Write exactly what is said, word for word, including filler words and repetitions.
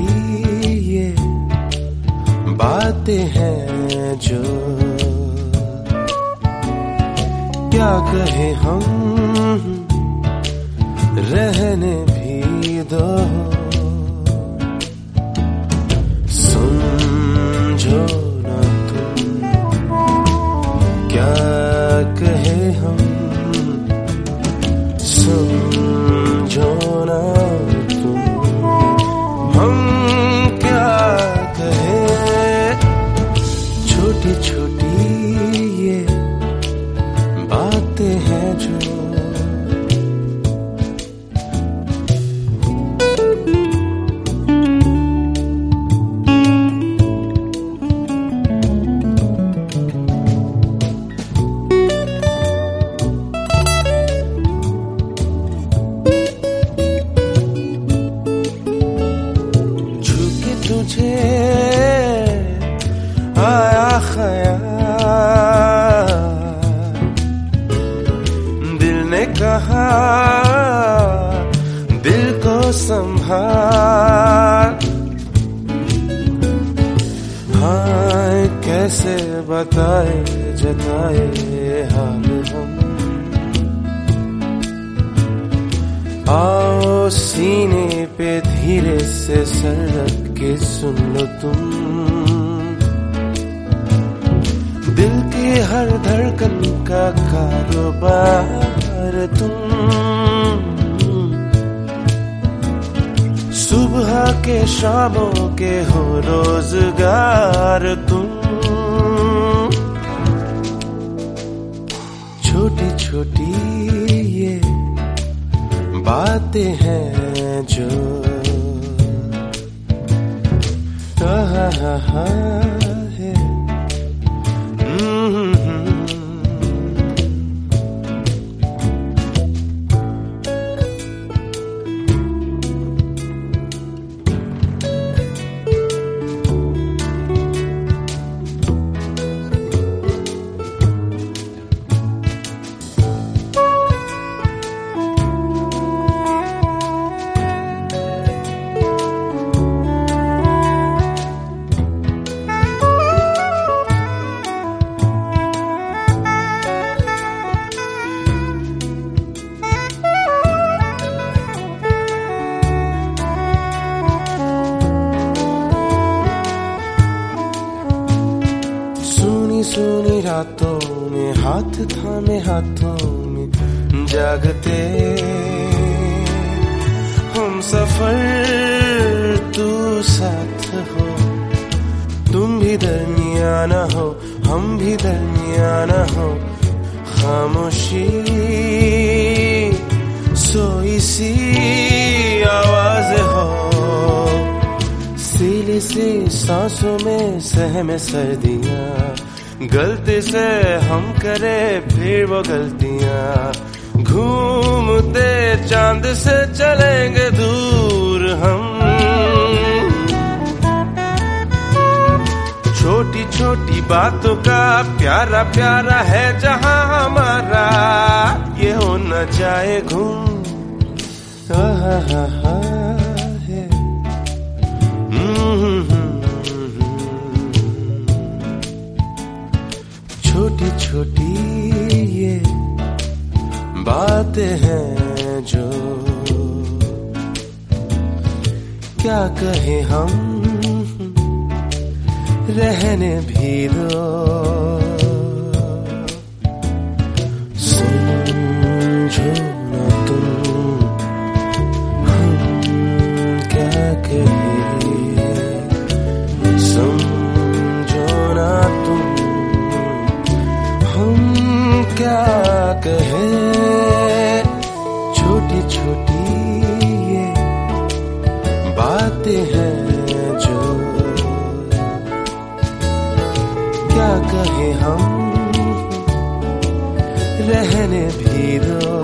ये बातें हैं जो क्या कहे हम, रहने भी दो। समझो ना तुम क्या कहे हम, समझो ना तुम हम क्या कहे। छोटी छोटी ये बातें हैं जो तुझे आया ख्याल, दिल ने कहा दिल को संभाल। हाँ कैसे बताए जताए हाल हम, आओ सीने पे धीरे से सर रख के सुन लो तुम। दिल के हर धड़कन का कारोबार तुम। सुबह के शामों के हो रोजगार तुम। छोटी छोटी ये बातें हैं जो कहा है। सुनी रातों में हाथ थामे हाथों में जागते हम सफर, तू साथ हो। तुम भी दरमियाना हो हम भी दरमियाना हो। खामोशी सोई सी आवाज हो। सीली सी सांसों में सहमे सर्दियां। गलती से हम करे फिर वो गलतियां। घूमते चांद से चलेंगे दूर हम। छोटी छोटी बातों का प्यारा प्यारा है जहां हमारा। ये हो न जाए घूम। आहा हा हा है। छोटी छोटी ये बातें हैं जो क्या कहे हम, रहने भी दो। समझो ना तुम हम क्या कहे। समझो ना तुम क्या कहे। छोटी छोटी ये बातें हैं जो क्या कहे हम, रहने भी दो।